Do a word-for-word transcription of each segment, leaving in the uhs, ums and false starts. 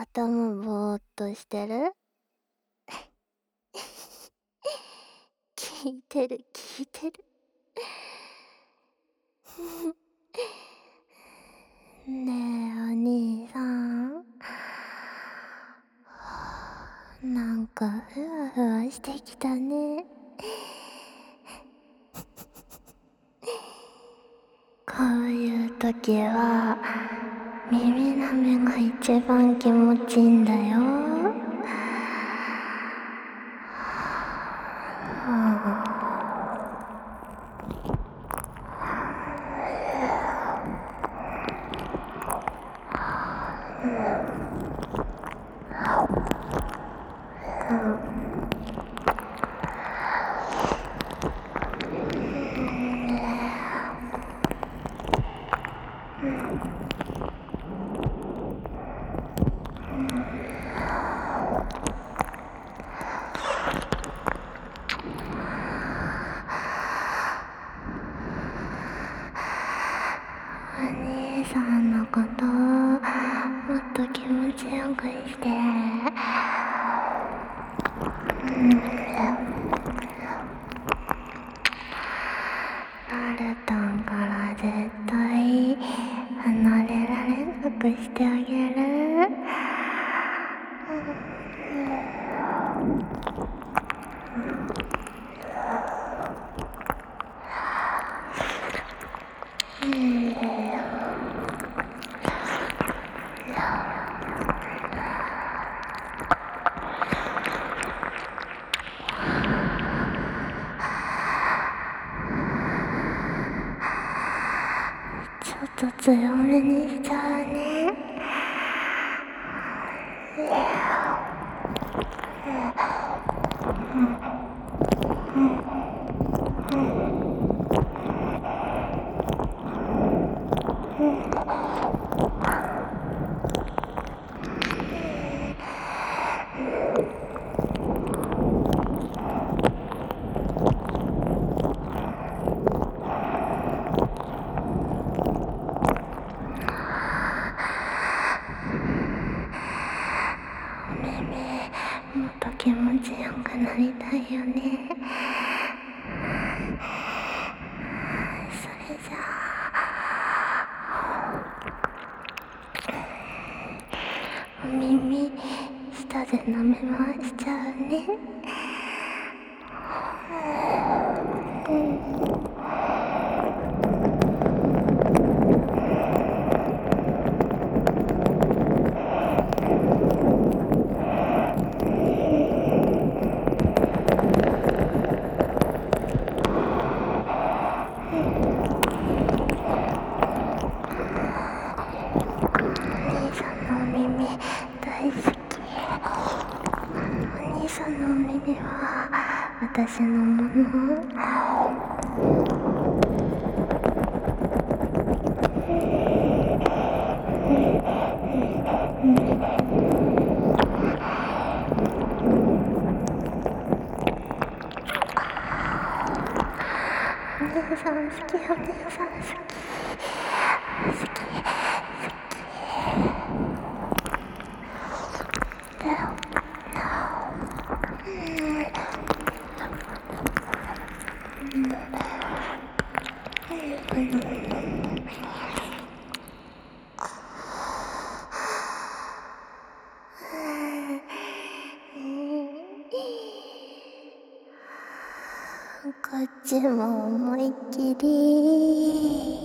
頭ぼーっとしてる？聞いてる聞いてる。ねえお兄さん、なんかふわふわしてきたね。こういう時は耳なめが一番気持ちいいんだよ。お兄さんのこともっと気持ちよくして。なるたんから絶対離れられなくしてあげる。ちょっと強めにしちゃうね。もっと気持ちよくなりたいよね。それじゃあお耳下で舐め回しちゃうね。お兄さんのお耳大好き。お兄さんのお耳は私のもの。お姉さん好き、お姉さん好き。好き。こっちも思いっきり。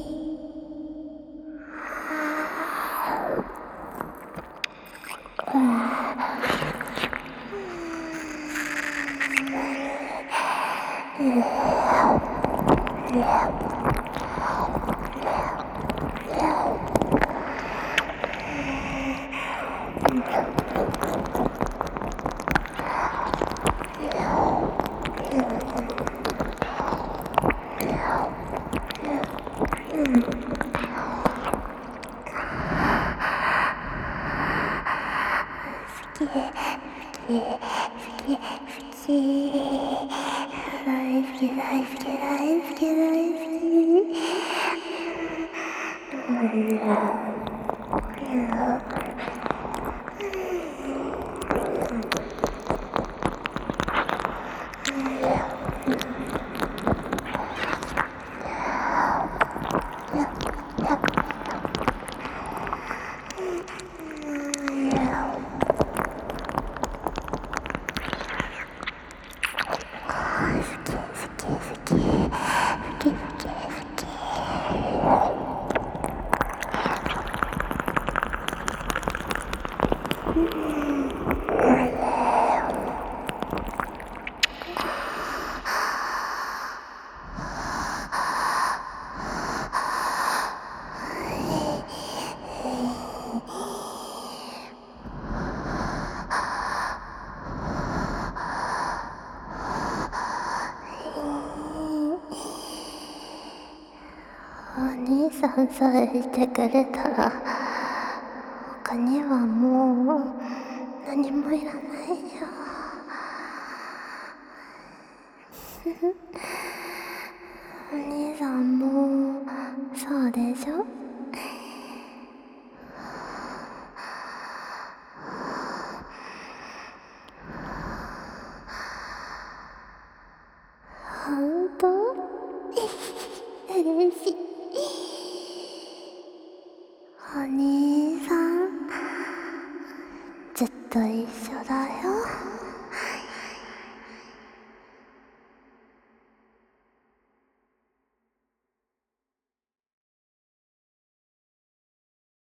好き、好き、好き、好き。大好き、大好き、大好き、大好き。うんさんさえいてくれたら他にはもう何もいらないよ。お兄さんもそうでしょ。ほんと嬉しい。お兄さんずっと一緒だよ。